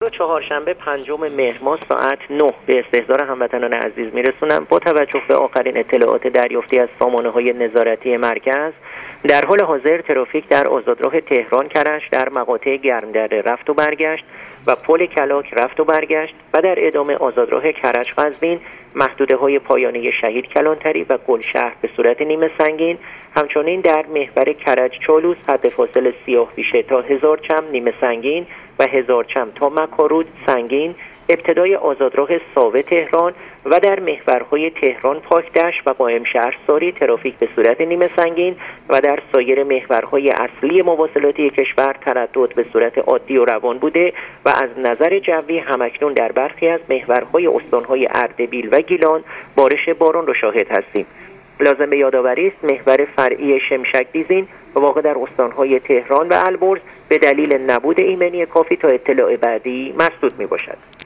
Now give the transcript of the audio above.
چهارشنبه 5 مهر ماه ساعت 9 به استحضار هموطنان عزیز میرسونم. با توجه به آخرین اطلاعات دریافتی از سامانه‌های نظارتی مرکز، در حال حاضر ترافیک در آزادراه تهران کرج در مقاطع گرمدره رفت و برگشت و پل کلاک رفت و برگشت و در ادامه آزادراه کرج قزوین، محدوده‌های پایانی شهید کلانتری و گلشهر به صورت نیمه سنگین، همچنین در محور کرج چالوس حد فاصل سیاه پیشه تا هزارچم نیمه سنگین و هزارچم تا مکارود سنگین، ابتدای آزادراه ساوه تهران و در محورهای تهران پاکدشت و قائم شهرساری ترافیک به صورت نیمه سنگین و در سایر محورهای اصلی مواصلاتی کشور تردد به صورت عادی و روان بوده و از نظر جوی همکنون در برخی از محورهای استانهای اردبیل و گیلان بارش باران را شاهد هستیم. لازم به یادآوری است محور فرعی شمشک دیزین واقع در استانهای تهران و البرز به دلیل نبود ایمنی کافی تا اطلاع بعدی مسدود می باشد.